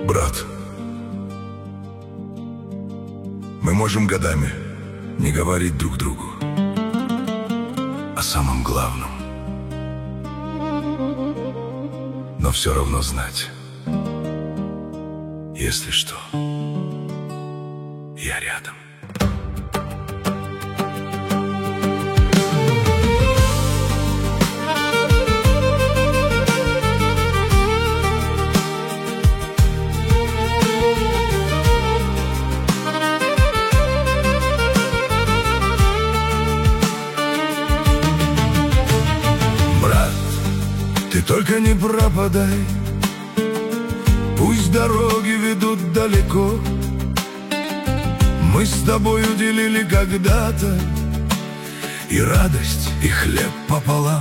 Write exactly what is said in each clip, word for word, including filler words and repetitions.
Брат, мы можем годами не говорить друг другу о самом главном, но все равно знать, если что, я рядом. Ты только не пропадай, пусть дороги ведут далеко. Мы с тобой делили когда-то и радость, и хлеб пополам.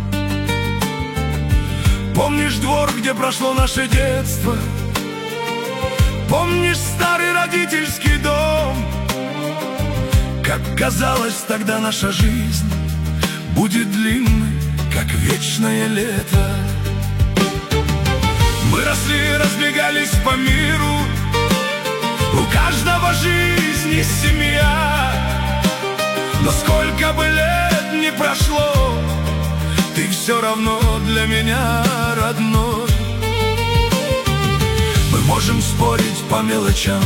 Помнишь двор, где прошло наше детство? Помнишь старый родительский дом? Как казалось тогда, наша жизнь будет длинной, как вечное лето. Мы росли, разбегались по миру, у каждого жизни семья. Но сколько бы лет ни прошло, ты все равно для меня родной. Мы можем спорить по мелочам,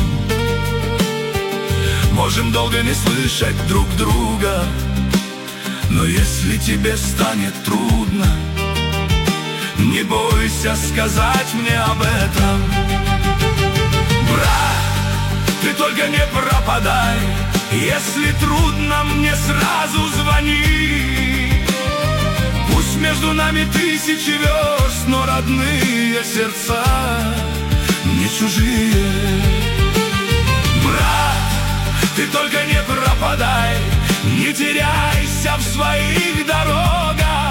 можем долго не слышать друг друга, но если тебе станет трудно, не бойся сказать мне об этом. Брат, ты только не пропадай, если трудно, мне сразу звони. Пусть между нами тысячи верст, но родные сердца не чужие. Брат, ты только не пропадай, не теряйся в своих дорогах.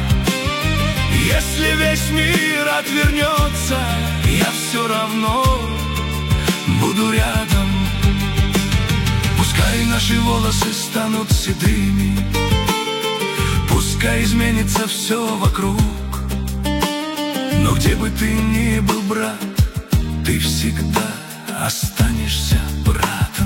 Если весь мир отвернется, я все равно буду рядом. Пускай наши волосы станут седыми, пускай изменится все вокруг, но где бы ты ни был, брат, ты всегда останешься братом.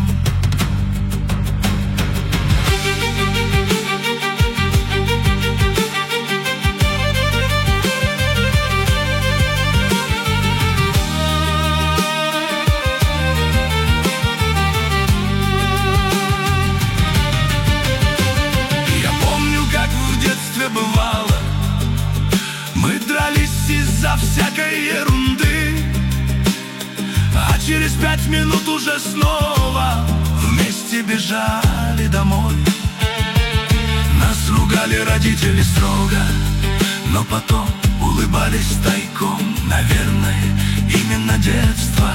Бывало, мы дрались из-за всякой ерунды, а через пять минут уже снова вместе бежали домой. Нас ругали родители строго, но потом улыбались тайком. Наверное, именно детство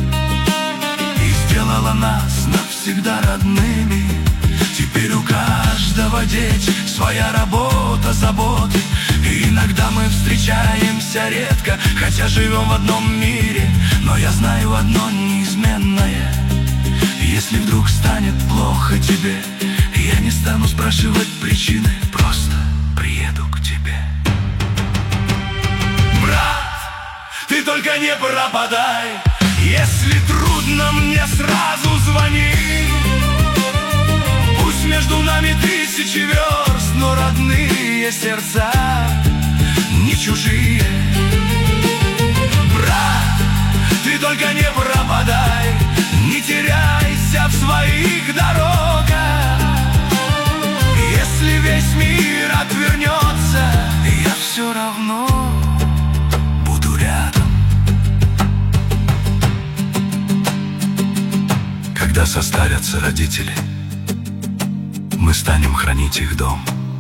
и сделало нас навсегда родными. Теперь у каждого дети своя работа, заботы. И иногда мы встречаемся редко, хотя живем в одном мире. Но я знаю одно неизменное: если вдруг станет плохо тебе, я не стану спрашивать причины, просто приеду к тебе. Брат, ты только не пропадай, если трудно, мне сразу звони. Между нами тысячи верст, но родные сердца не чужие. Брат, ты только не пропадай, не теряйся в своих дорогах. Если весь мир отвернется, я все равно буду рядом. Когда состарятся родители, мы станем хранить их дом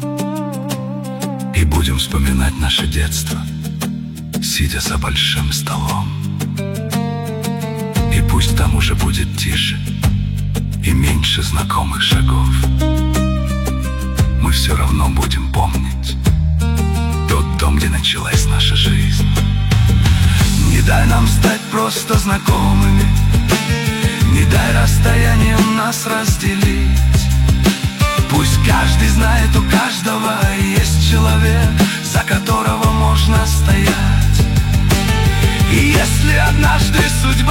и будем вспоминать наше детство, сидя за большим столом. И пусть там уже будет тише и меньше знакомых шагов, мы все равно будем помнить тот дом, где началась наша жизнь. Не дай нам стать просто знакомыми, не дай расстоянием нас разделить. Пусть каждый знает, у каждого есть человек, за которого можно стоять. И если однажды судьба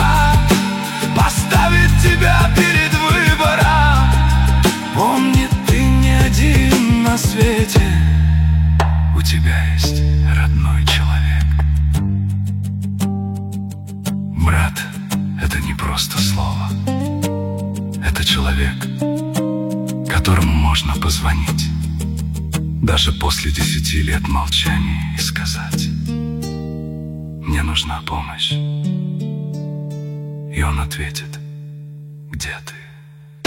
даже после десяти лет молчания, и сказать: мне нужна помощь. И он ответит: где ты?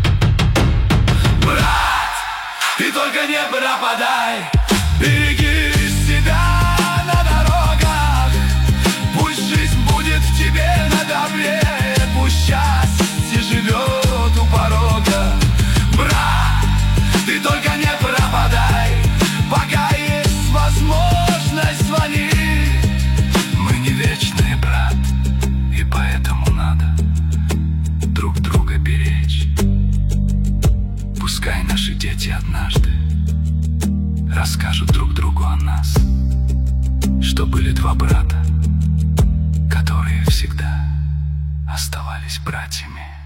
Брат, ты только не пропадай, береги себя на дорогах. Пусть жизнь будет тебе на добре, пусть счастье живет у порога. Брат, ты только не пропадай, пока есть возможность, звони. Мы не вечные, брат, и поэтому надо друг друга беречь. Пускай наши дети однажды расскажут друг другу о нас, что были два брата, которые всегда оставались братьями.